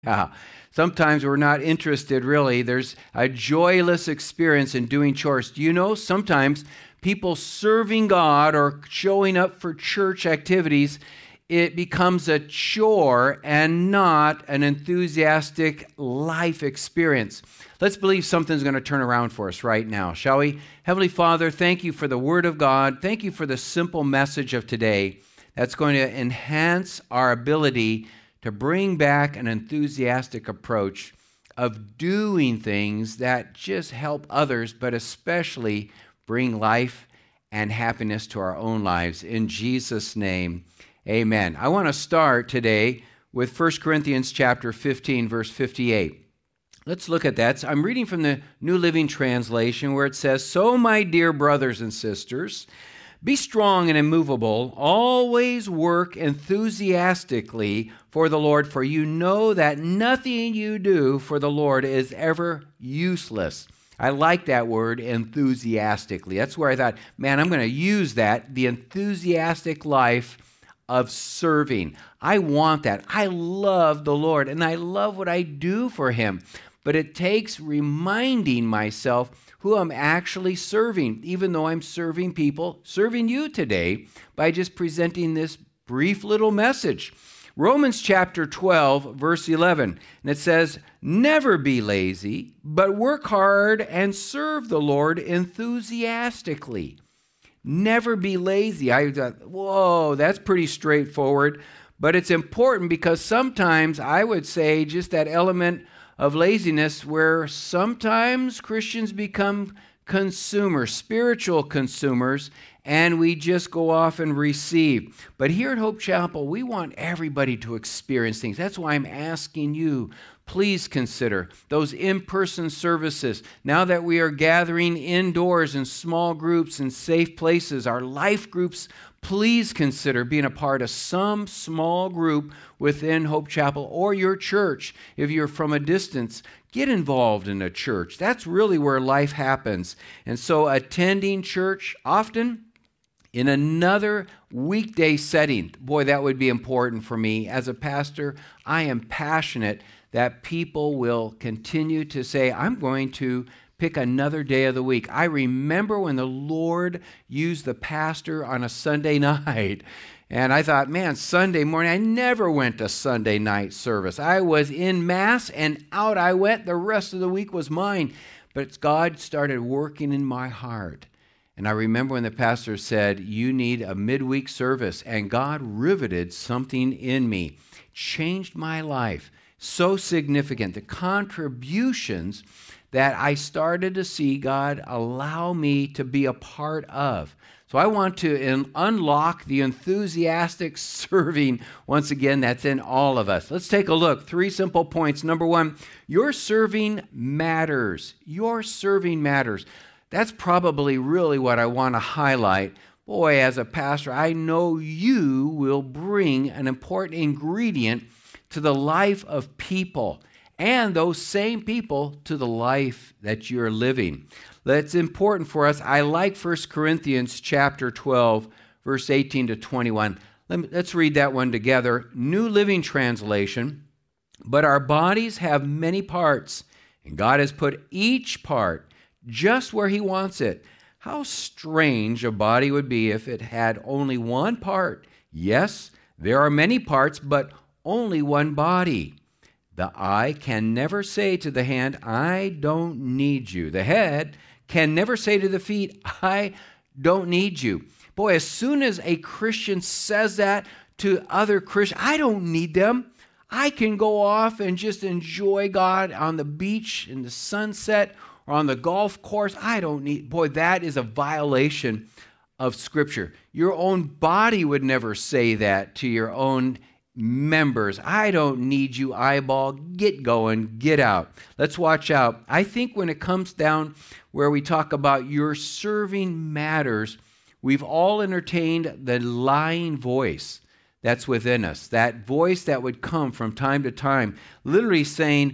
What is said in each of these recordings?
Yeah. Sometimes we're not interested, really. There's a joyless experience in doing chores. Do you know sometimes people serving God or showing up for church activities, it becomes a chore and not an enthusiastic life experience. Let's believe something's going to turn around for us right now, shall we? Heavenly Father, thank you for the Word of God. Thank you for the simple message of today that's going to enhance our ability to bring back an enthusiastic approach of doing things that just help others, but especially bring life and happiness to our own lives. In Jesus' name, amen. I want to start today with 1 Corinthians chapter 15, verse 58. Let's look at that. I'm reading from the New Living Translation where it says, "So, my dear brothers and sisters, be strong and immovable. Always work enthusiastically for the Lord, for you know that nothing you do for the Lord is ever useless." I like that word, enthusiastically. That's where I thought, man, I'm going to use that, the enthusiastic life of serving. I want that. I love the Lord, and I love what I do for Him. But it takes reminding myself who I'm actually serving, even though I'm serving people, serving you today by just presenting this brief little message. Romans chapter 12, verse 11, and it says, "Never be lazy, but work hard and serve the Lord enthusiastically." Never be lazy. I thought, whoa, that's pretty straightforward, but it's important because sometimes I would say just that element of laziness where sometimes Christians become consumers, spiritual consumers, and we just go off and receive. But here at Hope Chapel, we want everybody to experience things. That's why I'm asking you, please consider those in-person services. Now that we are gathering indoors in small groups in safe places, our life groups, please consider being a part of some small group within Hope Chapel or your church. If you're from a distance, get involved in a church. That's really where life happens. And so attending church often in another weekday setting, boy, that would be important for me. As a pastor, I am passionate that people will continue to say, I'm going to pick another day of the week. I remember when the Lord used the pastor on a Sunday night, and I thought, man, Sunday morning, I never went to Sunday night service. I was in Mass, and out I went. The rest of the week was mine. But God started working in my heart. And I remember when the pastor said, you need a midweek service, and God riveted something in me, changed my life. So significant. The contributions that I started to see God allow me to be a part of. So I want to unlock the enthusiastic serving, once again, that's in all of us. Let's take a look. 3 simple points. Number 1, your serving matters. Your serving matters. That's probably really what I want to highlight. Boy, as a pastor, I know you will bring an important ingredient to the life of people, and those same people to the life that you're living. That's important for us. I like 1 Corinthians chapter 12, verse 18 to 21. Let's read that one together. New Living Translation. "But our bodies have many parts, and God has put each part just where He wants it. How strange a body would be if it had only one part. Yes, there are many parts, but only one body. The eye can never say to the hand, I don't need you. The head can never say to the feet, I don't need you." Boy, as soon as a Christian says that to other Christians, I don't need them. I can go off and just enjoy God on the beach in the sunset or on the golf course. I don't need, boy, that is a violation of Scripture. Your own body would never say that to your own members. I don't need you, eyeball. Get going, get out. Let's watch out. I think when it comes down where we talk about your serving matters, we've all entertained the lying voice that's within us. That voice that would come from time to time, literally saying,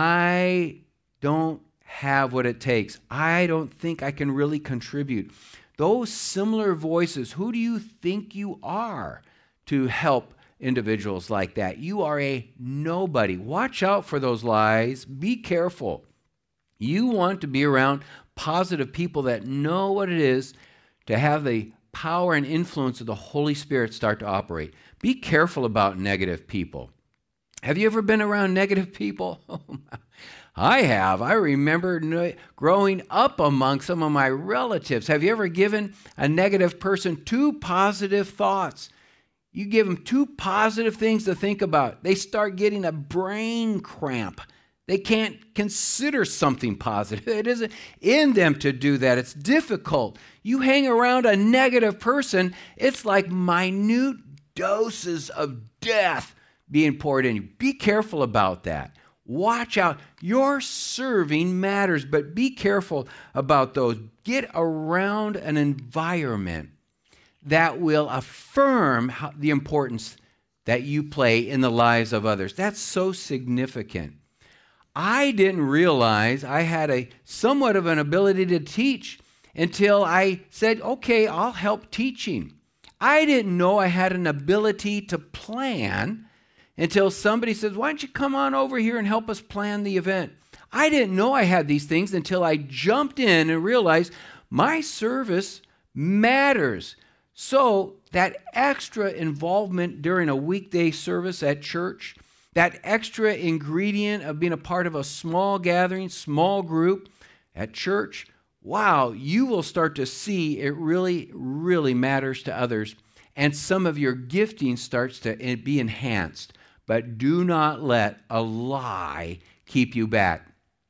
I don't have what it takes. I don't think I can really contribute. Those similar voices, who do you think you are to help individuals like that. You are a nobody. Watch out for those lies. Be careful. You want to be around positive people that know what it is to have the power and influence of the Holy Spirit start to operate. Be careful about negative people. Have you ever been around negative people? I have. I remember growing up among some of my relatives. Have you ever given a negative person 2 positive thoughts? You give them 2 positive things to think about. They start getting a brain cramp. They can't consider something positive. It isn't in them to do that. It's difficult. You hang around a negative person, it's like minute doses of death being poured in you. Be careful about that. Watch out. Your serving matters, but be careful about those. Get around an environment that will affirm the importance that you play in the lives of others. That's so significant. I didn't realize I had somewhat of an ability to teach until I said, okay, I'll help teaching. I didn't know I had an ability to plan until somebody says, why don't you come on over here and help us plan the event? I didn't know I had these things until I jumped in and realized my service matters. So that extra involvement during a weekday service at church, that extra ingredient of being a part of a small gathering, small group at church, wow, you will start to see it really, really matters to others. And some of your gifting starts to be enhanced. But do not let a lie keep you back.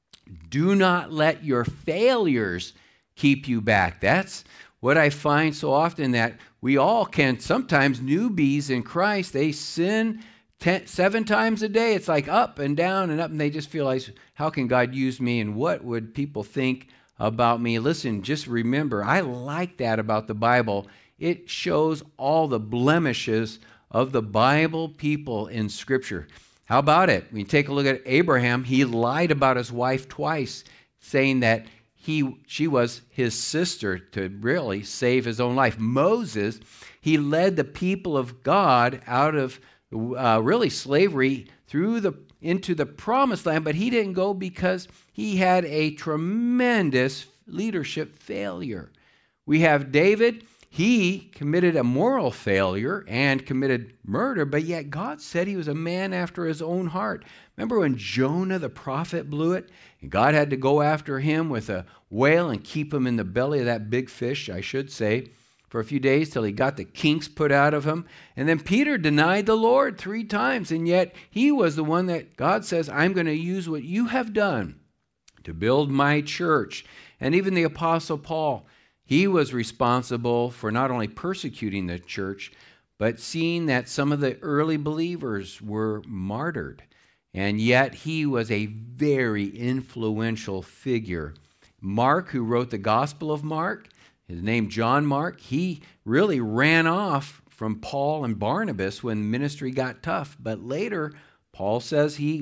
Do not let your failures keep you back. That's what I find so often, that we all can, sometimes newbies in Christ, they sin 7 times a day. It's like up and down and up, and they just feel like, how can God use me, and what would people think about me? Listen, just remember, I like that about the Bible. It shows all the blemishes of the Bible people in Scripture. How about it? When you take a look at Abraham, he lied about his wife twice, saying that she was his sister to really save his own life. Moses, he led the people of God out of really slavery into the promised land, but he didn't go because he had a tremendous leadership failure. We have David. He committed a moral failure and committed murder, but yet God said he was a man after his own heart. Remember when Jonah the prophet blew it? And God had to go after him with a whale and keep him in the belly of that big fish, I should say, for a few days till he got the kinks put out of him. And then Peter denied the Lord 3 times, and yet he was the one that God says, I'm going to use what you have done to build my church. And even the Apostle Paul, he was responsible for not only persecuting the church, but seeing that some of the early believers were martyred. And yet he was a very influential figure. Mark, who wrote the Gospel of Mark, his name John Mark, he really ran off from Paul and Barnabas when ministry got tough. But later, Paul says he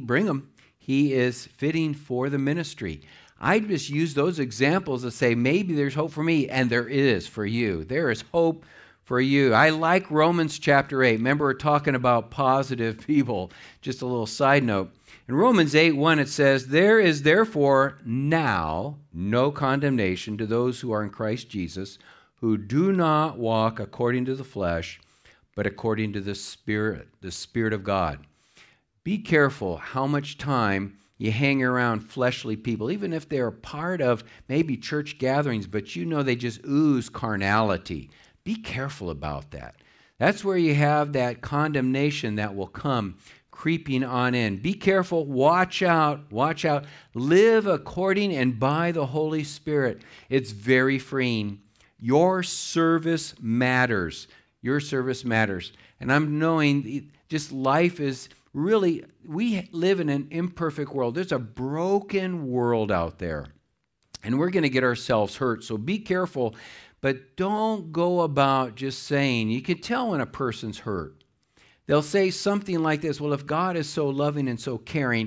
is fitting for the ministry. I just use those examples to say maybe there's hope for me, and there is for you. There is hope for you. I like Romans chapter 8. Remember, we're talking about positive people. Just a little side note. In Romans 8:1, it says, there is therefore now no condemnation to those who are in Christ Jesus, who do not walk according to the flesh, but according to the Spirit of God. Be careful how much time you hang around fleshly people, even if they're a part of maybe church gatherings, but you know they just ooze carnality. Be careful about that. That's where you have that condemnation that will come creeping on in. Be careful. Watch out. Watch out. Live according and by the Holy Spirit. It's very freeing. Your service matters. Your service matters. And I'm knowing just life is really, we live in an imperfect world. There's a broken world out there, and we're going to get ourselves hurt. So be careful, but don't go about just saying, you can tell when a person's hurt. They'll say something like this, well, if God is so loving and so caring,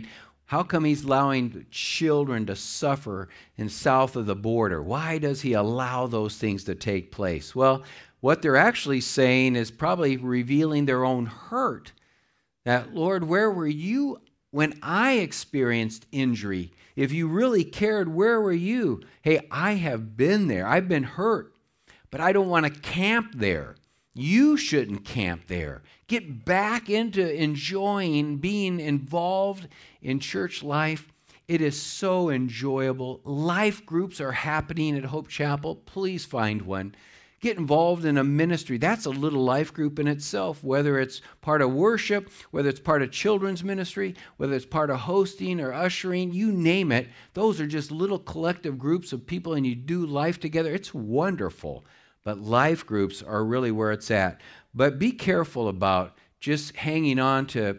How come he's allowing children to suffer in south of the border? Why does he allow those things to take place? Well, what they're actually saying is probably revealing their own hurt. That, Lord, where were you when I experienced injury? If you really cared, where were you? Hey, I have been there. I've been hurt, but I don't want to camp there. You shouldn't camp there. Get back into enjoying being involved in church life. It is so enjoyable. Life groups are happening at Hope Chapel. Please find one. Get involved in a ministry. That's a little life group in itself, whether it's part of worship, whether it's part of children's ministry, whether it's part of hosting or ushering, you name it. Those are just little collective groups of people, and you do life together. It's wonderful. But life groups are really where it's at. But be careful about just hanging on to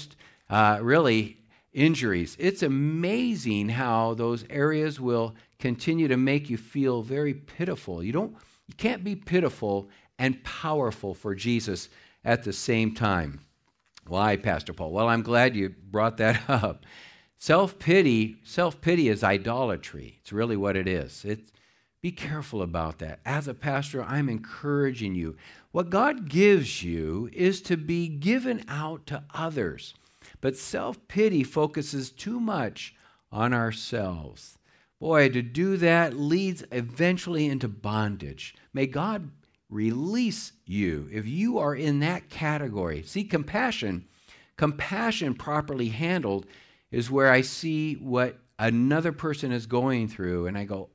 really injuries. It's amazing how those areas will continue to make you feel very pitiful. You can't be pitiful and powerful for Jesus at the same time. Why, Pastor Paul? Well, I'm glad you brought that up. Self-pity is idolatry. It's really what it is. Be careful about that. As a pastor, I'm encouraging you. What God gives you is to be given out to others. But self-pity focuses too much on ourselves. Boy, to do that leads eventually into bondage. May God release you if you are in that category. See, compassion properly handled is where I see what another person is going through, and I go,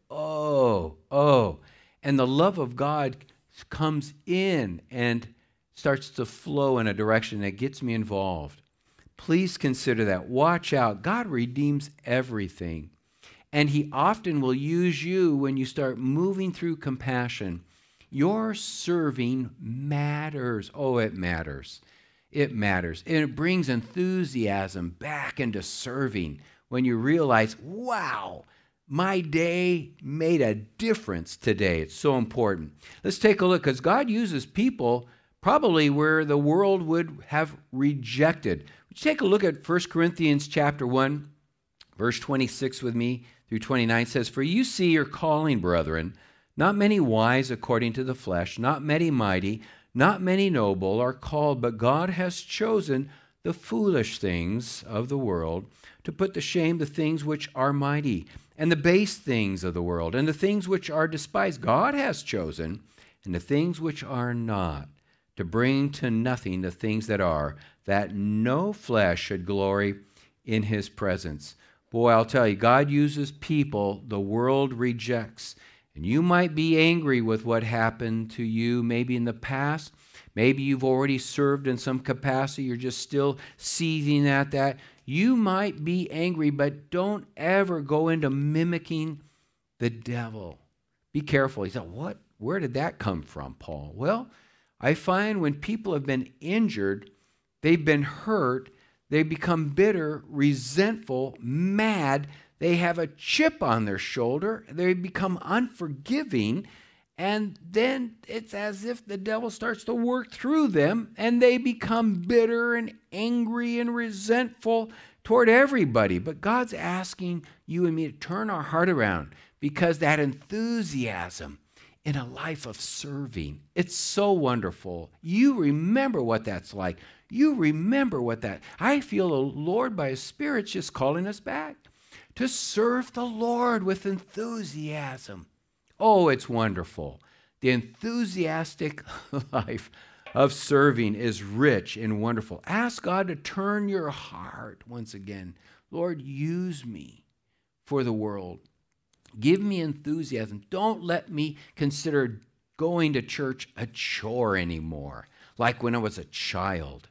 oh. And the love of God comes in and starts to flow in a direction that gets me involved. Please consider that. Watch out. God redeems everything. And he often will use you when you start moving through compassion. Your serving matters. Oh, it matters. It matters. And it brings enthusiasm back into serving when you realize, wow, my day made a difference today. It's so important. Let's take a look, because God uses people probably where the world would have rejected. Take a look at 1 Corinthians chapter 1, verse 26 with me through 29. It says, "For you see your calling, brethren, not many wise according to the flesh, not many mighty, not many noble are called, but God has chosen the foolish things of the world to put to shame the things which are mighty, and the base things of the world, and the things which are despised. God has chosen, and the things which are not, to bring to nothing the things that are, that no flesh should glory in his presence." Boy, I'll tell you, God uses people the world rejects. And you might be angry with what happened to you maybe in the past. Maybe you've already served in some capacity. You're just still seething at that. You might be angry, but don't ever go into mimicking the devil. Be careful. He said, "What? Where did that come from, Paul?" Well, I find when people have been injured, they've been hurt, they become bitter, resentful, mad, they have a chip on their shoulder, they become unforgiving, and then it's as if the devil starts to work through them, and they become bitter and angry and resentful toward everybody. But God's asking you and me to turn our heart around, because that enthusiasm in a life of serving, it's so wonderful. You remember what that's like. You remember I feel the Lord by his Spirit's just calling us back to serve the Lord with enthusiasm. Oh, it's wonderful. The enthusiastic life of serving is rich and wonderful. Ask God to turn your heart once again. Lord, use me for the world. Give me enthusiasm. Don't let me consider going to church a chore anymore, like when I was a child.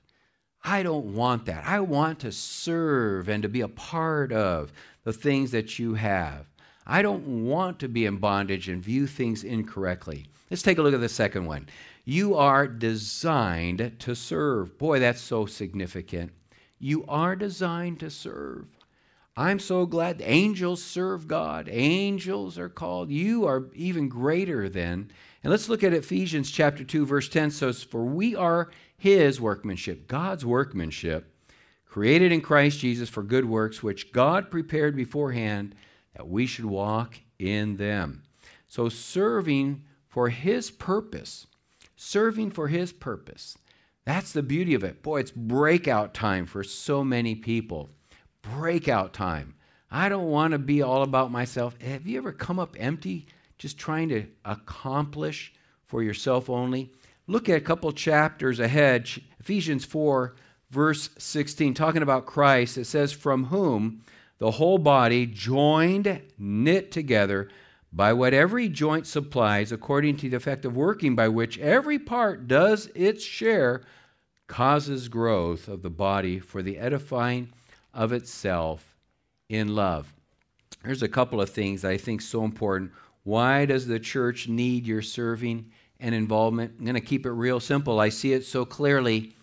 I don't want that. I want to serve and to be a part of the things that you have. I don't want to be in bondage and view things incorrectly. Let's take a look at the second one. You are designed to serve. Boy, that's so significant. You are designed to serve. I'm so glad the angels serve God. Angels are called. You are even greater than. And let's look at Ephesians chapter 2, verse 10. It says, "For we are his workmanship," God's workmanship, created in Christ Jesus for good works, which God prepared beforehand that we should walk in them. So serving for His purpose, that's the beauty of it. Boy, it's breakout time for so many people. Breakout time. I don't want to be all about myself. Have you ever come up empty, just trying to accomplish for yourself only? Look at a couple chapters ahead, Ephesians 4, verse 16, talking about Christ. It says, from whom the whole body, joined, knit together, by what every joint supplies, according to the effect of working by which every part does its share, causes growth of the body for the edifying of itself in love. There's a couple of things I think so important. Why does the church need your serving and involvement? I'm going to keep it real simple. I see it so clearly.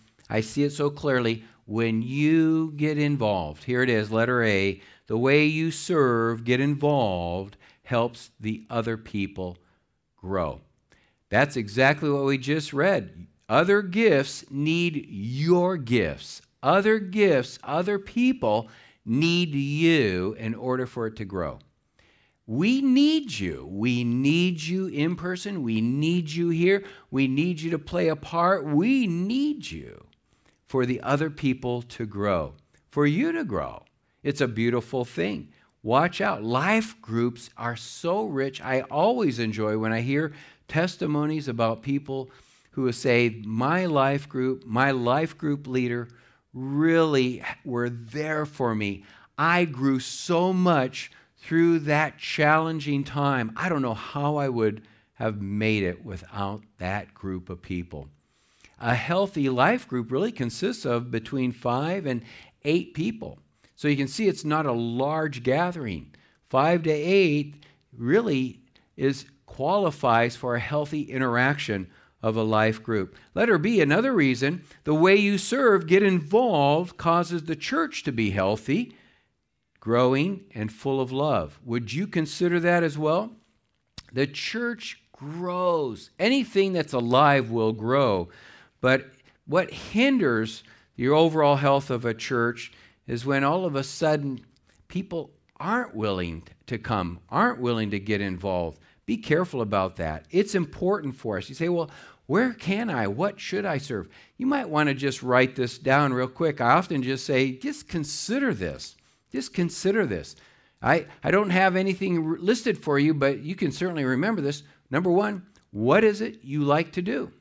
When you get involved. Here it is, letter A. The way you serve, get involved, helps the other people grow. That's exactly what we just read. Other gifts need your gifts. Other gifts, other people need you in order for it to grow. We need you. We need you in person. We need you here. We need you to play a part. We need you for the other people to grow, for you to grow. It's a beautiful thing. Watch out. Life groups are so rich. I always enjoy when I hear testimonies about people who say, my life group leader really were there for me. I grew so much through that challenging time. I don't know how I would have made it without that group of people. A healthy life group really consists of between 5 and 8 people. So you can see it's not a large gathering. 5 to 8 really qualifies for a healthy interaction of a life group. Letter B, another reason, the way you serve, get involved, causes the church to be healthy, growing, and full of love. Would you consider that as well? The church grows. Anything that's alive will grow. But what hinders the overall health of a church is when all of a sudden people aren't willing to come, aren't willing to get involved. Be careful about that. It's important for us. You say, well, where can I? What should I serve? You might want to just write this down real quick. I often just say, just consider this. Just consider this. I don't have anything listed for you, but you can certainly remember this. Number one, what is it you like to do?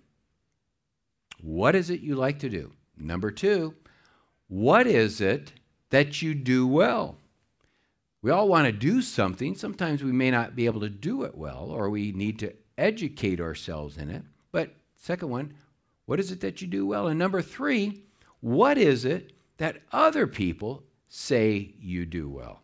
What is it you like to do? Number two, what is it that you do well? We all want to do something. Sometimes we may not be able to do it well, or we need to educate ourselves in it. But second one, what is it that you do well? And number three, what is it that other people say you do well?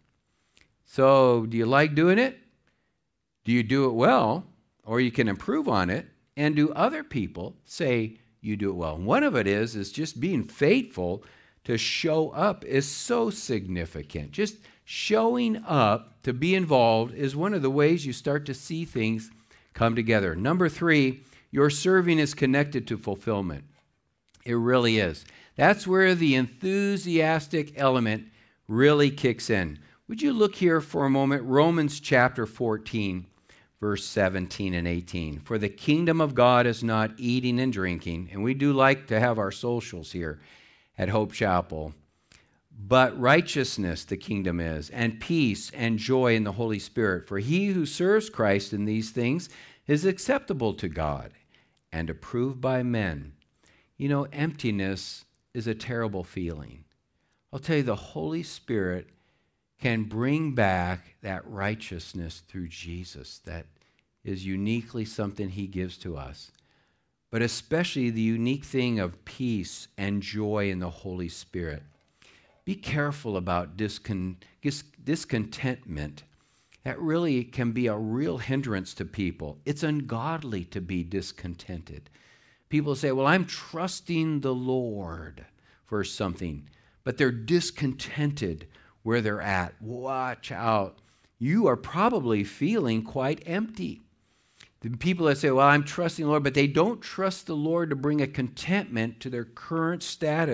So do you like doing it? Do you do it well? Or you can improve on it. And do other people say you do it well? And one of it is just being faithful to show up is so significant. Just showing up to be involved is one of the ways you start to see things come together. Number three, your serving is connected to fulfillment. It really is. That's where the enthusiastic element really kicks in. Would you look here for a moment? Romans chapter 14, verse 17 and 18. For the kingdom of God is not eating and drinking, and we do like to have our socials here at Hope Chapel, but righteousness the kingdom is, and peace and joy in the Holy Spirit. For he who serves Christ in these things is acceptable to God and approved by men. You know, emptiness is a terrible feeling. I'll tell you, the Holy Spirit can bring back that righteousness through Jesus. That is uniquely something he gives to us. But especially the unique thing of peace and joy in the Holy Spirit. Be careful about discontentment. That really can be a real hindrance to people. It's ungodly to be discontented. People say, well, I'm trusting the Lord for something, but they're discontented where they're at. Watch out. You are probably feeling quite empty. The people that say, well, I'm trusting the Lord, but they don't trust the Lord to bring a contentment to their current status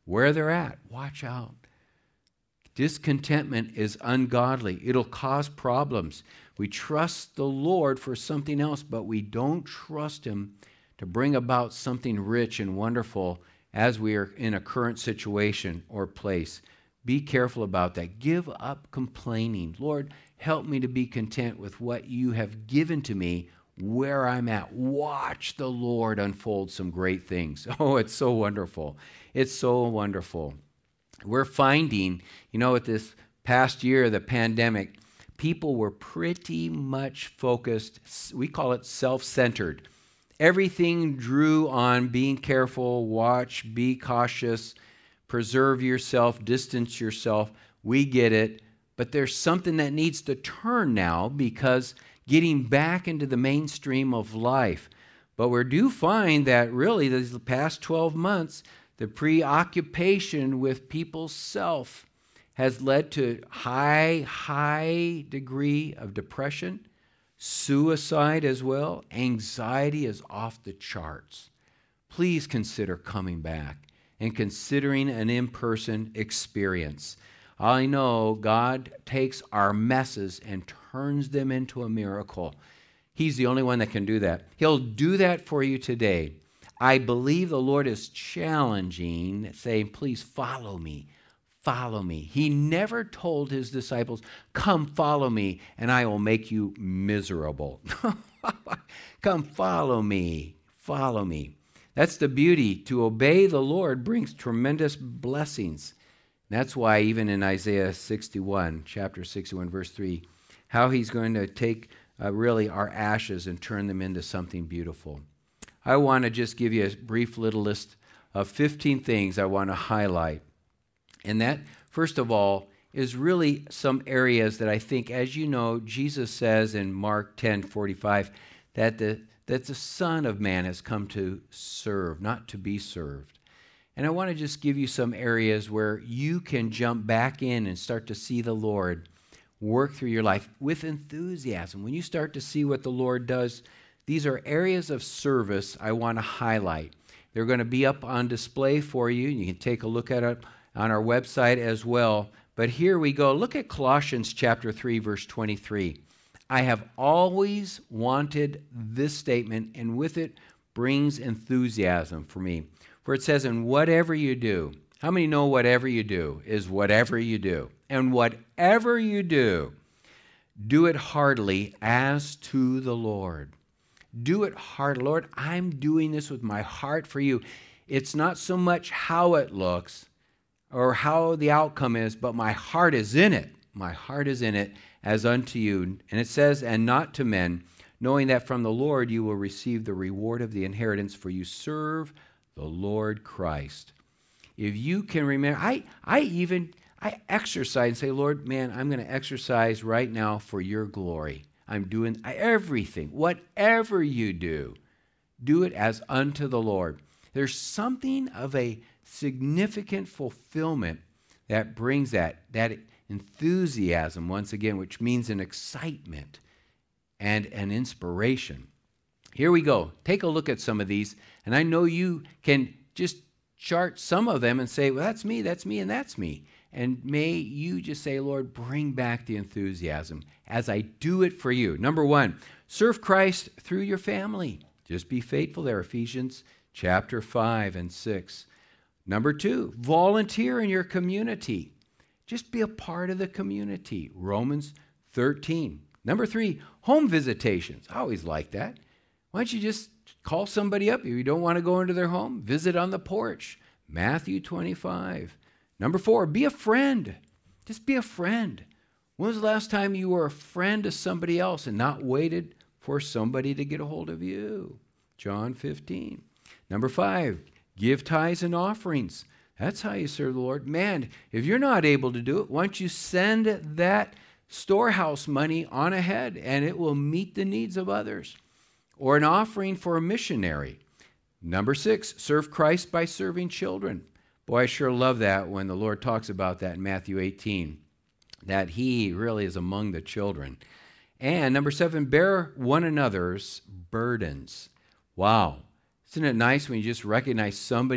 where they're at. Watch out. Discontentment is ungodly. It'll cause problems. We trust the Lord for something else, but we don't trust Him to bring about something rich and wonderful as we are in a current situation or place. Be careful about that. Give up complaining. Lord, help me to be content with what you have given to me where I'm at. Watch the Lord unfold some great things. Oh, it's so wonderful. It's so wonderful. We're finding, with this past year, the pandemic, people were pretty much focused. We call it self-centered. Everything drew on being careful, watch, be cautious, preserve yourself, distance yourself. We get it. But there's something that needs to turn now because getting back into the mainstream of life. But we do find that really these past 12 months, the preoccupation with people's self has led to high degree of depression, suicide as well. Anxiety is off the charts. Please consider coming back and considering an in-person experience. I know God takes our messes and turns them into a miracle. He's the only one that can do that. He'll do that for you today. I believe the Lord is challenging, saying, please follow me. Follow me. He never told his disciples, come follow me and I will make you miserable. Come follow me. Follow me. That's the beauty. To obey the Lord brings tremendous blessings. That's why even in Isaiah 61, chapter 61, verse 3, how he's going to take really our ashes and turn them into something beautiful. I want to just give you a brief little list of 15 things I want to highlight. And that, first of all, is really some areas that I think, as you know, Jesus says in Mark 10:45, that the Son of Man has come to serve, not to be served. And I want to just give you some areas where you can jump back in and start to see the Lord work through your life with enthusiasm. When you start to see what the Lord does, these are areas of service I want to highlight. They're going to be up on display for you. You can take a look at it on our website as well. But here we go. Look at Colossians chapter 3, verse 23. I have always wanted this statement, and with it brings enthusiasm for me. For it says, and whatever you do, how many know whatever you do is whatever you do? And whatever you do, do it heartily as to the Lord. Do it heartily. Lord, I'm doing this with my heart for you. It's not so much how it looks or how the outcome is, but my heart is in it. My heart is in it as unto you. And it says, and not to men, knowing that from the Lord you will receive the reward of the inheritance, for you serve the Lord Christ. If you can remember, I exercise and say, Lord, man, I'm going to exercise right now for your glory. I'm doing everything. Whatever you do it as unto the Lord. There's something of a significant fulfillment that brings that enthusiasm, once again, which means an excitement and an inspiration. Here we go. Take a look at some of these, and I know you can just chart some of them and say, well, that's me, and that's me. And may you just say, Lord, bring back the enthusiasm as I do it for you. Number 1, serve Christ through your family. Just be faithful there, Ephesians chapter 5 and 6. Number 2, volunteer in your community. Just be a part of the community. Romans 13. Number 3, home visitations. I always like that. Why don't you just call somebody up if you don't want to go into their home? Visit on the porch. Matthew 25. Number 4, be a friend. Just be a friend. When was the last time you were a friend to somebody else and not waited for somebody to get a hold of you? John 15. Number 5, give tithes and offerings. That's how you serve the Lord. Man, if you're not able to do it, why don't you send that storehouse money on ahead and it will meet the needs of others? Or an offering for a missionary. Number 6, serve Christ by serving children. Boy, I sure love that when the Lord talks about that in Matthew 18, that he really is among the children. And number 7, bear one another's burdens. Wow. Isn't it nice when you just recognize somebody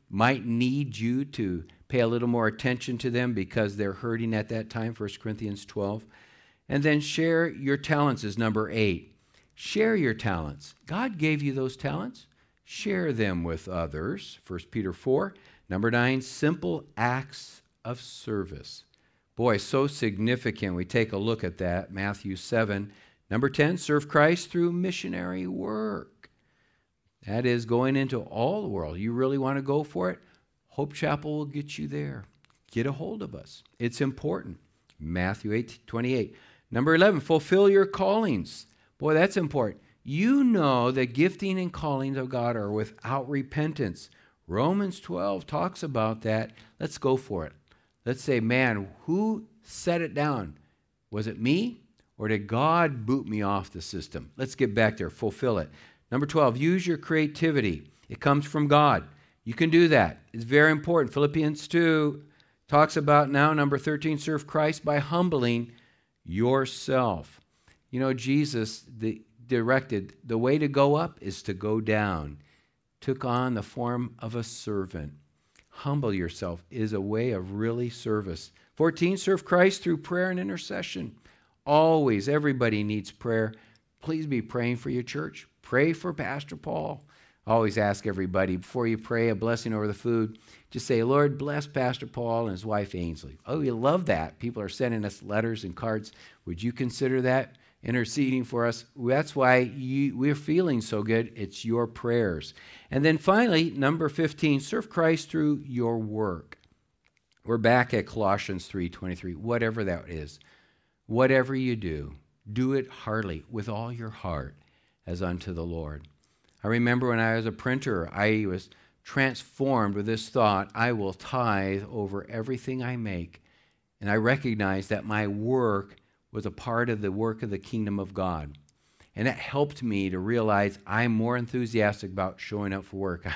might need you to pay a little more attention to them because they're hurting at that time, 1 Corinthians 12. And then share your talents is number 8. Share your talents. God gave you those talents. Share them with others, 1 Peter 4. Number 9, simple acts of service. Boy, so significant. We take a look at that, Matthew 7. Number 10, serve Christ through missionary work. That is going into all the world. You really want to go for it? Hope Chapel will get you there. Get a hold of us. It's important. Matthew 8:28. Number 11, fulfill your callings. Boy, that's important. You know that gifting and callings of God are without repentance. Romans 12 talks about that. Let's go for it. Let's say, man, who set it down? Was it me? Or did God boot me off the system? Let's get back there. Fulfill it. Number 12, use your creativity. It comes from God. You can do that. It's very important. Philippians 2 talks about now, number 13, serve Christ by humbling yourself. You know, Jesus directed the way to go up is to go down. Took on the form of a servant. Humble yourself is a way of really service. 14, serve Christ through prayer and intercession. Always, everybody needs prayer. Please be praying for your church. Pray for Pastor Paul. I always ask everybody, before you pray a blessing over the food, just say, Lord, bless Pastor Paul and his wife Ainsley. Oh, we love that. People are sending us letters and cards. Would you consider that interceding for us? That's why we're feeling so good. It's your prayers. And then finally, number 15, serve Christ through your work. We're back at Colossians 3:23, whatever that is. Whatever you do it heartily with all your heart as unto the Lord. I remember when I was a printer, I was transformed with this thought, I will tithe over everything I make. And I recognized that my work was a part of the work of the kingdom of God. And that helped me to realize I'm more enthusiastic about showing up for work.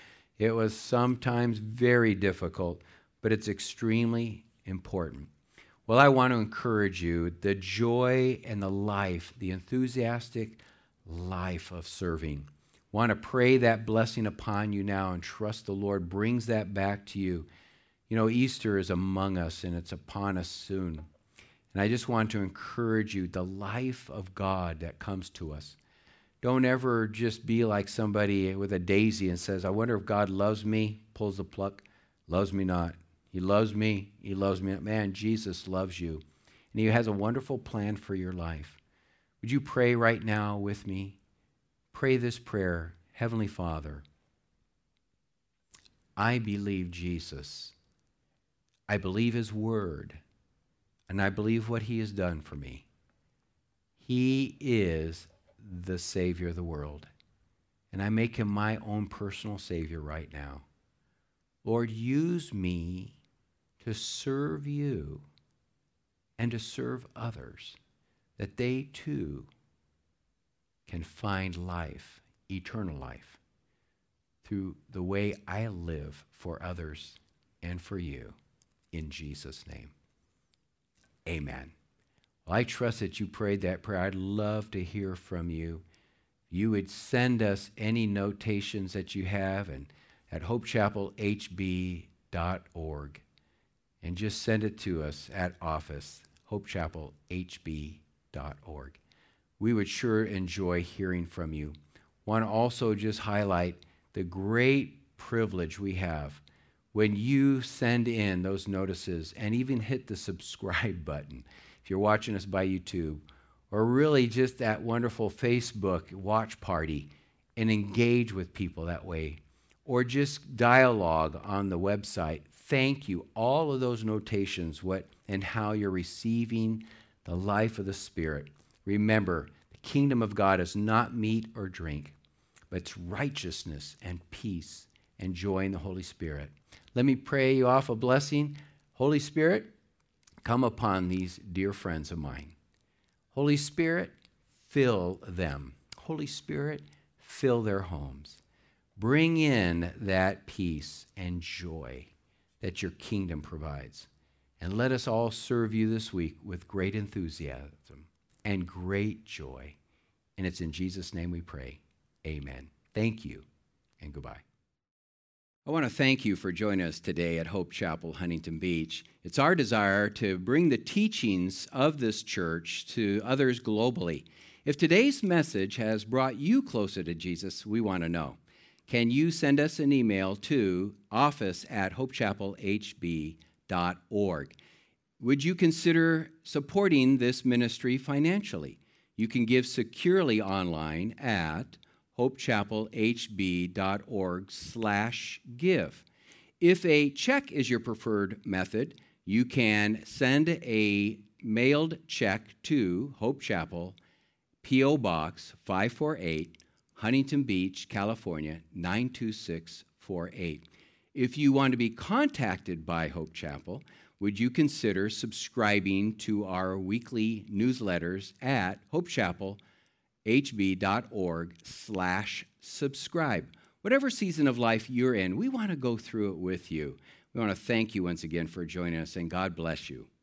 It was sometimes very difficult, but it's extremely important. Well, I want to encourage you, the joy and the life, the enthusiastic life of serving. Want to pray that blessing upon you now and trust the Lord brings that back to you. You know, Easter is among us and it's upon us soon. And I just want to encourage you, the life of God that comes to us. Don't ever just be like somebody with a daisy and says, I wonder if God loves me, pulls the plug, loves me not. He loves me. He loves me. Man, Jesus loves you. And he has a wonderful plan for your life. Would you pray right now with me? Pray this prayer. Heavenly Father, I believe Jesus. I believe his word. And I believe what he has done for me. He is the Savior of the world. And I make him my own personal Savior right now. Lord, use me to serve you and to serve others, that they too can find life, eternal life, through the way I live for others and for you. In Jesus' name, amen. Well, I trust that you prayed that prayer. I'd love to hear from you. You would send us any notations that you have and at hopechapelhb.org. And just send it to us at office, hopechapelhb.org. We would sure enjoy hearing from you. Want to also just highlight the great privilege we have when you send in those notices and even hit the subscribe button. If you're watching us by YouTube, or really just that wonderful Facebook watch party and engage with people that way, or just dialogue on the website. Thank you. All of those notations, what and how you're receiving the life of the Spirit. Remember, the kingdom of God is not meat or drink, but it's righteousness and peace and joy in the Holy Spirit. Let me pray you off a blessing. Holy Spirit, come upon these dear friends of mine. Holy Spirit, fill them. Holy Spirit, fill their homes. Bring in that peace and joy that your kingdom provides. And let us all serve you this week with great enthusiasm and great joy. And it's in Jesus' name we pray. Amen. Thank you and goodbye. I want to thank you for joining us today at Hope Chapel, Huntington Beach. It's our desire to bring the teachings of this church to others globally. If today's message has brought you closer to Jesus, we want to know. Can you send us an email to office@hopechapelhb.org? Would you consider supporting this ministry financially? You can give securely online at hopechapelhb.org/give. If a check is your preferred method, you can send a mailed check to Hope Chapel, P.O. Box 548, Huntington Beach, California, 92648. If you want to be contacted by Hope Chapel, would you consider subscribing to our weekly newsletters at hopechapelhb.org/subscribe? Whatever season of life you're in, we want to go through it with you. We want to thank you once again for joining us, and God bless you.